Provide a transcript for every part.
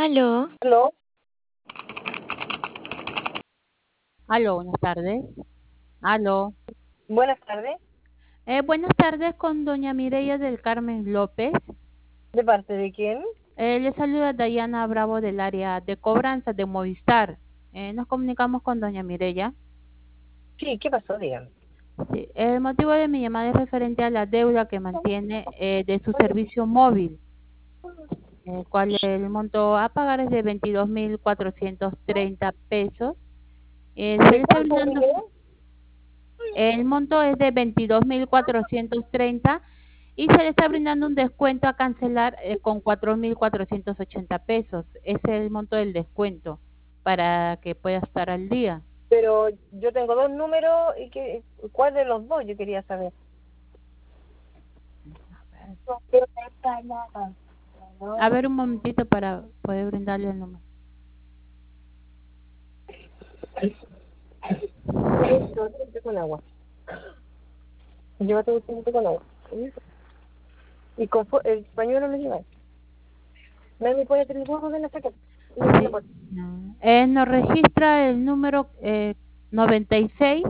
Aló, Aló, Aló, buenas tardes. Aló. buenas tardes. Buenas tardes con doña Mireya del Carmen López. ¿De parte de quién? Le saluda Dayana Bravo del área de cobranza de Movistar. Nos comunicamos con doña Mireya. Sí, ¿qué pasó? Dígame. Sí, el motivo de mi llamada es referente a la deuda que mantiene de su servicio móvil, el cual el monto a pagar es de 22.430 pesos. Se ¿De le está cuánto brindando, dinero? el monto es de 22.430 y se le está brindando un descuento a cancelar con 4.480 pesos. Ese es el monto del descuento para que pueda estar al día. Pero yo tengo dos números y ¿cuál de los dos? Yo quería saber. A ver un momentito para poder brindarle el número. Llévate con agua. Llévate un con agua. Y con el pañuelo lo llevas. ¿Me puede tener el de la saca? Sí. No. Nos registra el número 96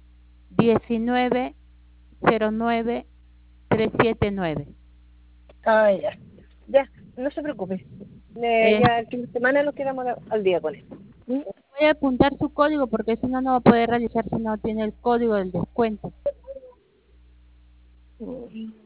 19 09 379. Ah, ya. Ya, no se preocupe. Eh, Ya el fin de semana nos quedamos al día con esto. Voy a apuntar su código porque si no, no va a poder realizar si no tiene el código del descuento. ¿Mm?